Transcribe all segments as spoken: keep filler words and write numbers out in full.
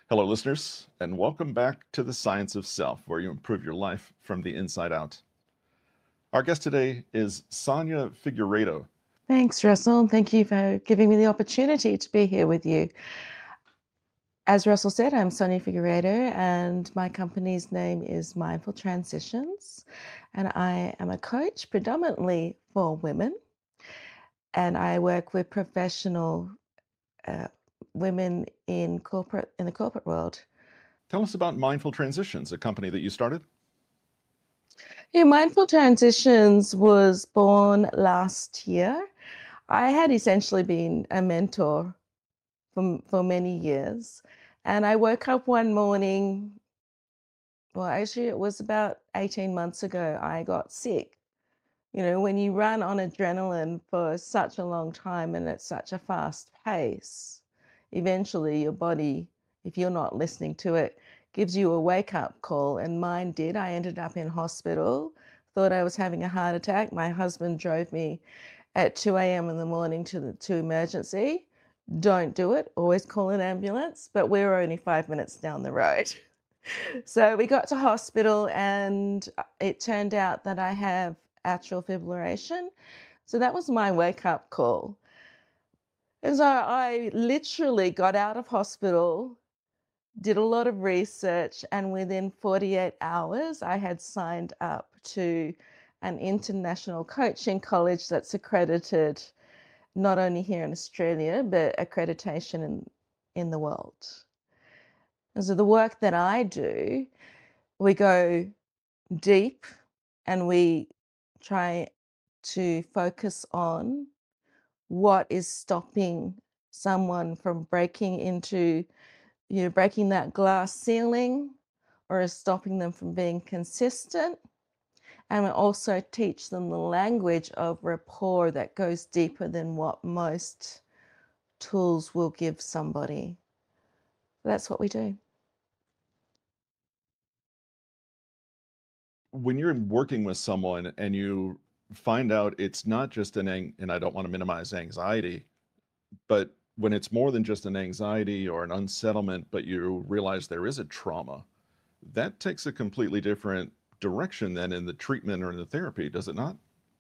Hello, listeners, and welcome back to The Science of Self, where you improve your life from the inside out. Our guest today is Sonia Figueiredo. Thanks, Russell. Thank you for giving me the opportunity to be here with you. As Russell said, I'm Sonia Figueiredo, and my company's name is Mindful Transitions, and I am a coach predominantly for women, and I work with professional uh, women in corporate in the corporate world. Tell us about Mindful Transitions, a company that you started. Yeah, Mindful Transitions was born last year. I had essentially been a mentor for, for many years. And I woke up one morning, well, actually, it was about eighteen months ago, I got sick. You know, when you run on adrenaline for such a long time and at such a fast pace, eventually your body, if you're not listening to it, gives you a wake up call. And mine did. I ended up in hospital, thought I was having a heart attack. My husband drove me at two a.m. in the morning to the to emergency. Don't do it. Always call an ambulance. But we were only five minutes down the road. So we got to hospital, and it turned out that I have atrial fibrillation. So that was my wake up call. And so I literally got out of hospital, did a lot of research, and within forty-eight hours, I had signed up to an international coaching college that's accredited not only here in Australia, but accreditation in, in the world. And so the work that I do, we go deep and we try to focus on what is stopping someone from breaking into, you know, breaking that glass ceiling, or is stopping them from being consistent. And we also teach them the language of rapport that goes deeper than what most tools will give somebody. That's what we do. When you're working with someone and you find out it's not just an, ang- and I don't want to minimize anxiety, but when it's more than just an anxiety or an unsettlement, but you realize there is a trauma, that takes a completely different direction than in the treatment or in the therapy, does it not?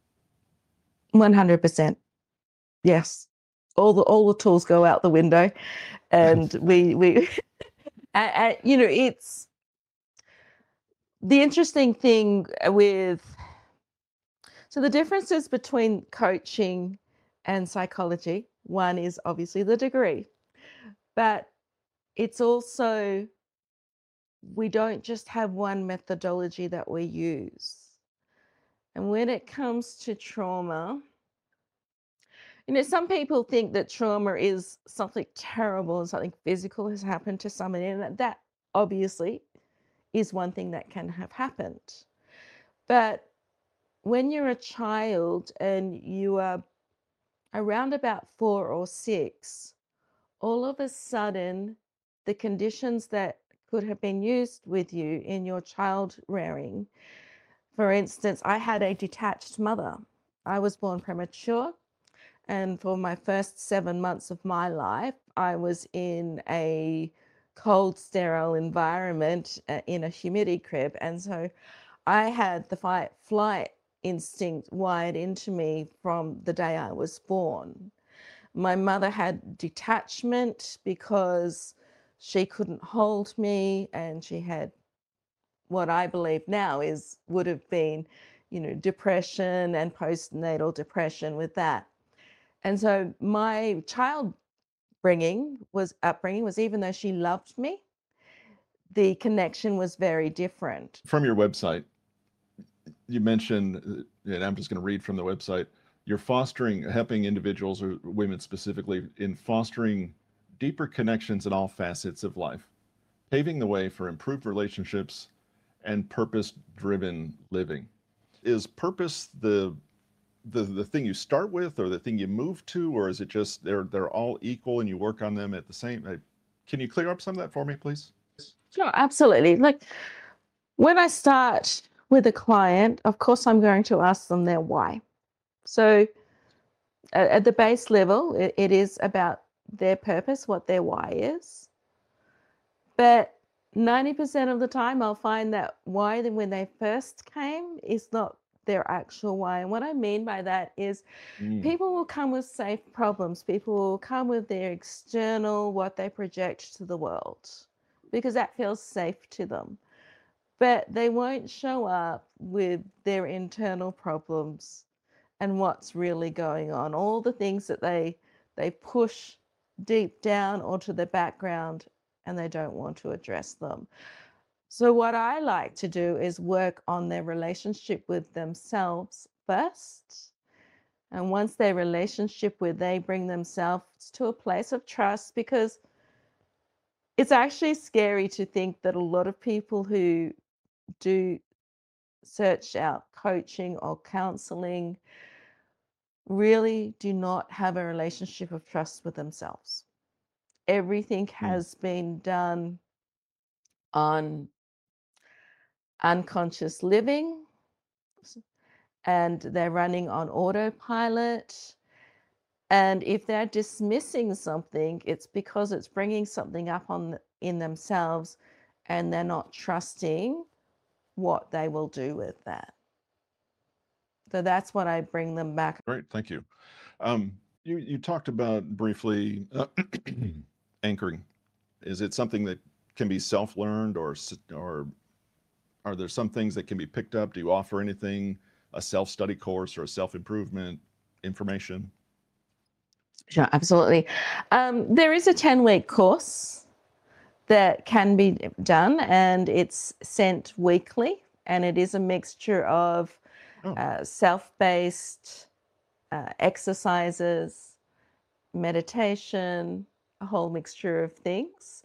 one hundred percent. Yes. All the all the tools go out the window, and we we and, and, you know, it's the interesting thing with so the differences between coaching and psychology. One is obviously the degree, but it's also, we don't just have one methodology that we use. And when it comes to trauma, you know, some people think that trauma is something terrible and something physical has happened to somebody, and that, that obviously is one thing that can have happened. But when you're a child and you are around about four or six, all of a sudden, the conditions that could have been used with you in your child rearing, for instance, I had a detached mother. I was born premature. And for my first seven months of my life, I was in a cold, sterile environment uh, in a humidity crib. And so I had the fight flight instinct wired into me from the day I was born. My mother had detachment because she couldn't hold me, and she had what I believe now is would have been, you know, depression and postnatal depression with that. And so my child bringing was upbringing was, even though she loved me, the connection was very different. From your website, you mentioned, uh, and I'm just going to read from the website, you're fostering, helping individuals or women specifically in fostering deeper connections in all facets of life, paving the way for improved relationships and purpose-driven living. Is purpose the the the thing you start with, or the thing you move to, or is it just they're they're all equal and you work on them at the same? uh, Can you clear up some of that for me, please? Sure, absolutely. Like when I start with a client, of course, I'm going to ask them their why. So at, at the base level, it, it is about their purpose, what their why is. But ninety percent of the time, I'll find that why then when they first came is not their actual why. And what I mean by that is Mm, people will come with safe problems. People will come with their external, what they project to the world, because that feels safe to them. But they won't show up with their internal problems and what's really going on, all the things that they they push deep down onto the background and they don't want to address them. So what I like to do is work on their relationship with themselves first. And once their relationship where they bring themselves to a place of trust, because it's actually scary to think that a lot of people who do search out coaching or counseling really do not have a relationship of trust with themselves. Everything mm, has been done on unconscious living and they're running on autopilot. And if they're dismissing something, it's because it's bringing something up on th- in themselves and they're not trusting what they will do with that. So that's what I bring them back. great, thank you. Um, you you talked about briefly uh, anchoring. Is it something that can be self-learned, or s- or are there some things that can be picked up? Do you offer anything, a self-study course or a self-improvement information? Sure, absolutely. Um, there is a ten week course that can be done, and it's sent weekly, and it is a mixture of Oh, uh, self based uh, exercises, meditation, a whole mixture of things.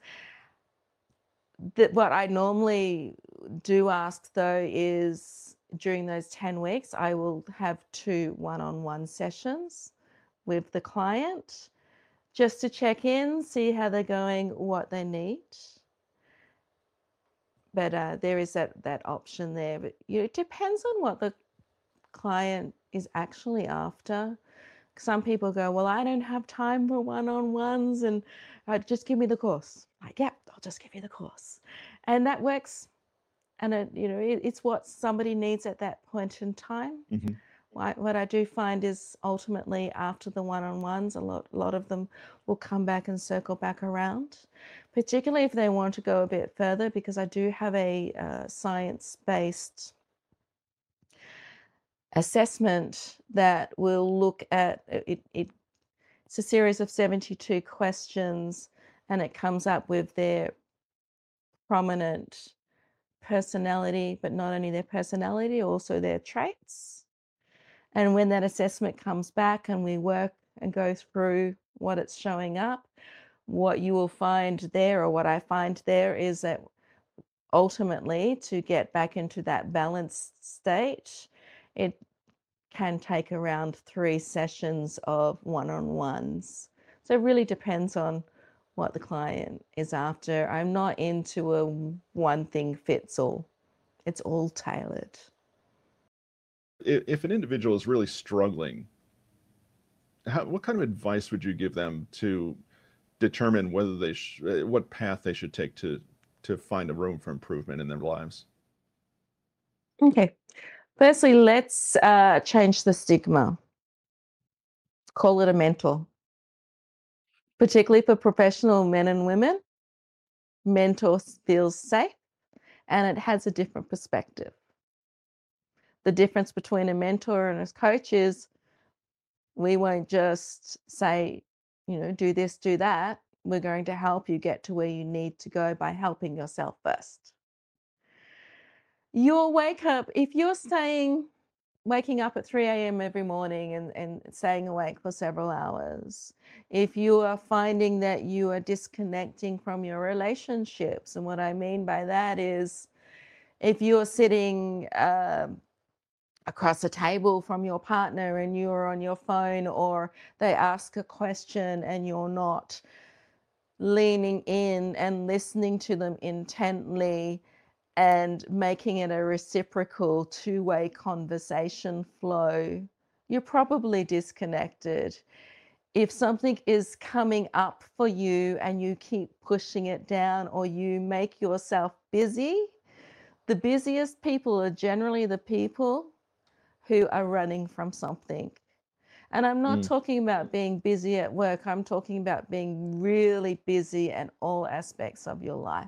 That what I normally do ask though is during those ten weeks, I will have two one on one sessions with the client just to check in, see how they're going, what they need. But uh, there is that that option there. But you know, it depends on what the client is actually after. Some people go, well, I don't have time for one-on-ones, and uh, just give me the course. Like, yeah, I'll just give you the course, and that works. And it, you know, it, it's what somebody needs at that point in time. hmm, What what I do find is ultimately after the one-on-ones, a lot, a lot of them will come back and circle back around, particularly if they want to go a bit further, because I do have a uh, science-based assessment that will look at it, it. It's a series of seventy-two questions, and it comes up with their prominent personality, but not only their personality, also their traits. And when that assessment comes back and we work and go through what it's showing up, what you will find there, or what I find there, is that ultimately to get back into that balanced state, it can take around three sessions of one on ones. So it really depends on what the client is after. I'm not into a one thing fits all, it's all tailored. if, if an individual is really struggling, how, what kind of advice would you give them to determine whether they sh- uh, what path they should take to to find a room for improvement in their lives? Okay. Firstly, let's uh, change the stigma. Call it a mentor, particularly for professional men and women. Mentor feels safe and it has a different perspective. The difference between a mentor and a coach is we won't just say, you know, do this, do that. We're going to help you get to where you need to go by helping yourself first. You'll wake up, if you're staying, waking up at three a m every morning and, and staying awake for several hours, if you are finding that you are disconnecting from your relationships, and what I mean by that is if you're sitting um across a table from your partner and you're on your phone, or they ask a question and you're not leaning in and listening to them intently and making it a reciprocal two-way conversation flow, you're probably disconnected. If something is coming up for you and you keep pushing it down or you make yourself busy, the busiest people are generally the people who are running from something. And I'm not Mm. talking about being busy at work. I'm talking about being really busy in all aspects of your life.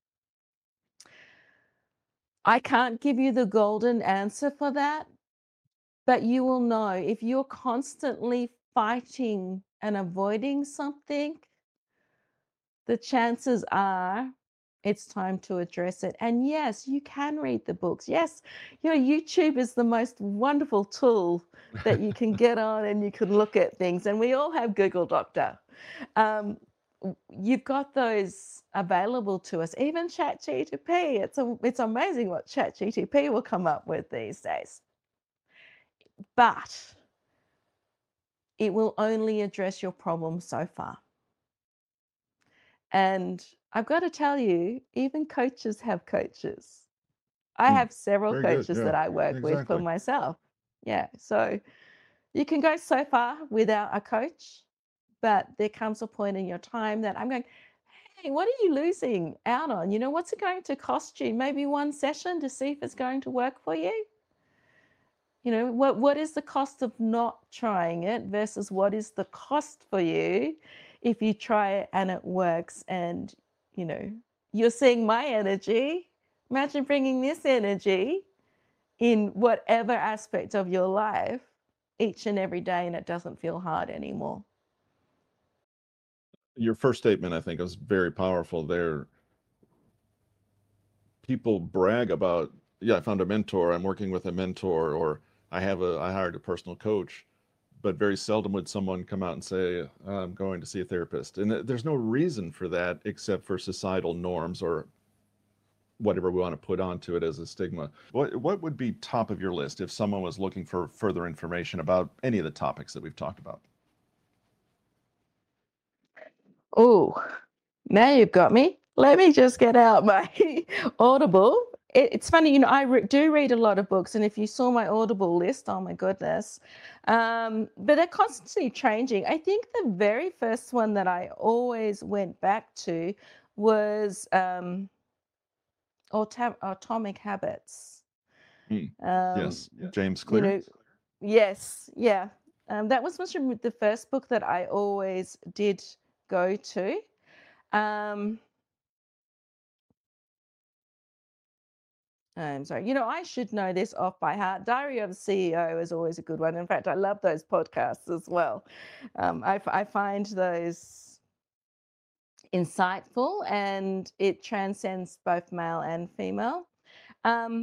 I can't give you the golden answer for that, but you will know if you're constantly fighting and avoiding something, the chances are it's time to address it. And yes, you can read the books. Yes, you know, YouTube is the most wonderful tool that you can get on and you can look at things. And we all have Google Doctor. Um, w- you've got those available to us. Even ChatGPT. It's a, it's amazing what ChatGPT will come up with these days. But it will only address your problem so far. And I've got to tell you, even coaches have coaches. I Mm. have several Very good. coaches Yeah, that I work with for exactly. myself. Yeah. So you can go so far without a coach, but there comes a point in your time that I'm going, hey, what are you losing out on? You know, what's it going to cost you? Maybe one session to see if it's going to work for you. You know, what what is the cost of not trying it versus what is the cost for you if you try it and it works and, you know, you're seeing my energy. Imagine bringing this energy in whatever aspect of your life each and every day and it doesn't feel hard anymore. Your first statement, I think, was very powerful there. People brag about, yeah, I found a mentor, I'm working with a mentor, or I have a, I hired a personal coach, but very seldom would someone come out and say, I'm going to see a therapist. And th- there's no reason for that except for societal norms or whatever we want to put onto it as a stigma. What what would be top of your list if someone was looking for further information about any of the topics that we've talked about? Oh, now you've got me. Let me just get out my Audible. It, it's funny, you know, I re- do read a lot of books, and if you saw my Audible list, oh my goodness. Um, but they're constantly changing. I think the very first one that I always went back to was um, Autom- Atomic Habits. Mm, Um, yes, James you Clear. know, yes, yeah. Um, that was much of the first book that I always did go to. Um, I'm sorry. You know, I should know this off by heart. Diary of a C E O is always a good one. In fact, I love those podcasts as well. Um, I, f- I find those insightful and it transcends both male and female. Um,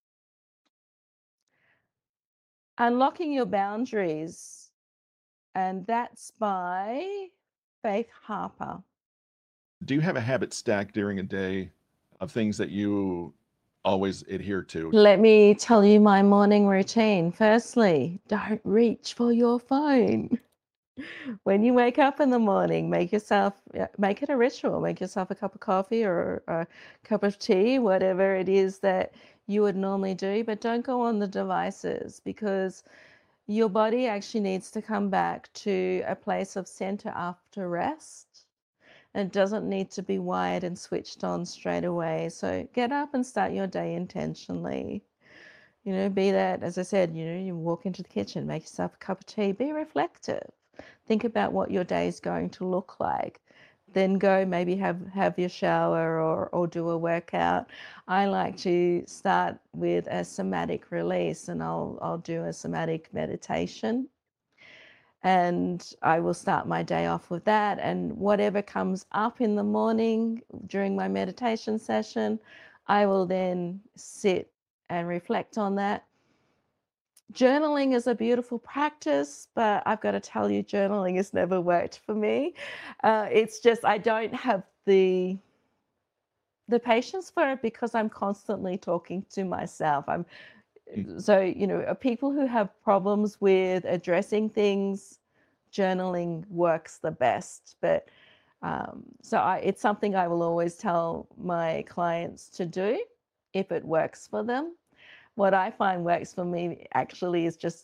Unlocking Your Boundaries, and that's by Faith Harper. Do you have a habit stack during a day of things that you always adhere to? Let me tell you my morning routine. Firstly, don't reach for your phone. When you wake up in the morning, make yourself yeah, make it a ritual. Make yourself a cup of coffee or a cup of tea, whatever it is that you would normally do, but don't go on the devices because your body actually needs to come back to a place of center after rest. It doesn't need to be wired and switched on straight away. So get up and start your day intentionally. You know, be that, as I said, you know, you walk into the kitchen, make yourself a cup of tea, be reflective. Think about what your day is going to look like. Then go maybe have have your shower or or do a workout. I like to start with a somatic release and I'll I'll do a somatic meditation and I will start my day off with that. And whatever comes up in the morning during my meditation session, I will then sit and reflect on that. Journaling is a beautiful practice, but I've got to tell you, journaling has never worked for me. Uh, it's just I don't have the the patience for it because I'm constantly talking to myself. I'm Mm. so you know uh, people who have problems with addressing things, journaling works the best. But um, so I, it's something I will always tell my clients to do if it works for them. What I find works for me actually is just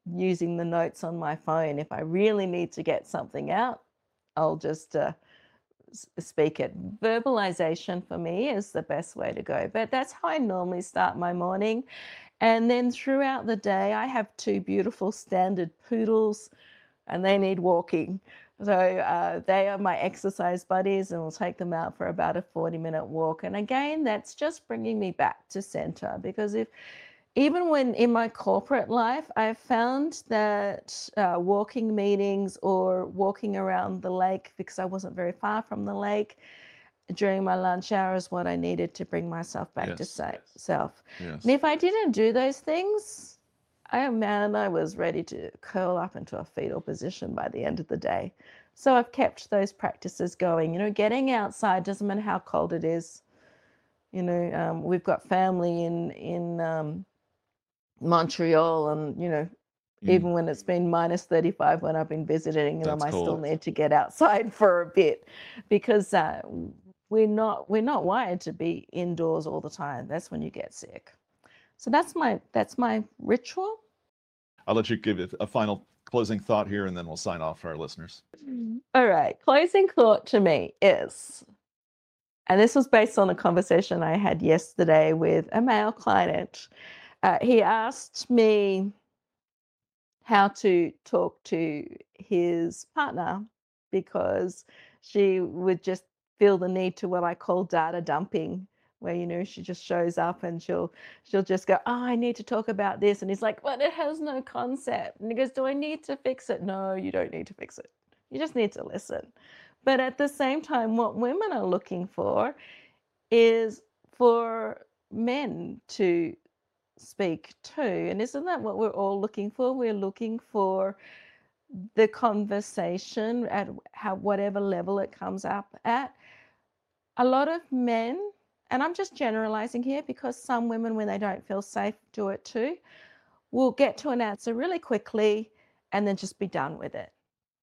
using the notes on my phone. If I really need to get something out, I'll just uh, s- speak it. Verbalization for me is the best way to go. But that's how I normally start my morning. And then throughout the day, I have two beautiful standard poodles and they need walking. So uh, they are my exercise buddies, and we'll take them out for about a forty minute walk. And again, that's just bringing me back to center because if even when in my corporate life, I've found that uh, walking meetings or walking around the lake because I wasn't very far from the lake during my lunch hour is what I needed to bring myself back to Yes. sa- self. And Yes. if I didn't do those things, I man, I was ready to curl up into a fetal position by the end of the day. So I've kept those practices going. You know, getting outside doesn't matter how cold it is. You know, um, we've got family in in um, Montreal, and you know, Mm, even when it's been minus thirty-five when I've been visiting them, that's I still cold. need to get outside for a bit because uh, we're not we're not wired to be indoors all the time. That's when you get sick. So that's my that's my ritual. I'll let you give it a final closing thought here, and then we'll sign off for our listeners. All right. Closing thought to me is, and this was based on a conversation I had yesterday with a male client. Uh, he asked me how to talk to his partner because she would just feel the need to what I call data dumping, where you know she just shows up and she'll she'll just go, "Oh, I need to talk about this," and he's like, "But it has no concept." And he goes, "Do I need to fix it?" No, you don't need to fix it. You just need to listen. But at the same time, what women are looking for is for men to speak too. And isn't that what we're all looking for? We're looking for the conversation at how whatever level it comes up at. A lot of men, and I'm just generalizing here because some women, when they don't feel safe, do it too, will get to an answer really quickly and then just be done with it.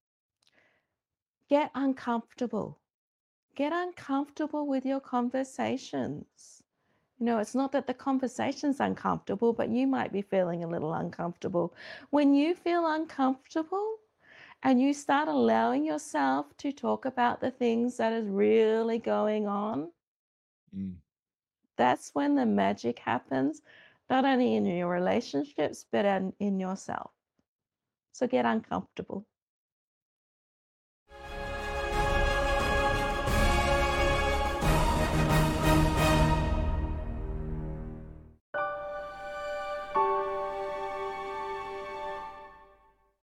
Get uncomfortable. Get uncomfortable with your conversations. You know, it's not that the conversation's uncomfortable, but you might be feeling a little uncomfortable. When you feel uncomfortable and you start allowing yourself to talk about the things that is really going on, Mm. that's when the magic happens, not only in your relationships, but in, in yourself. So get uncomfortable.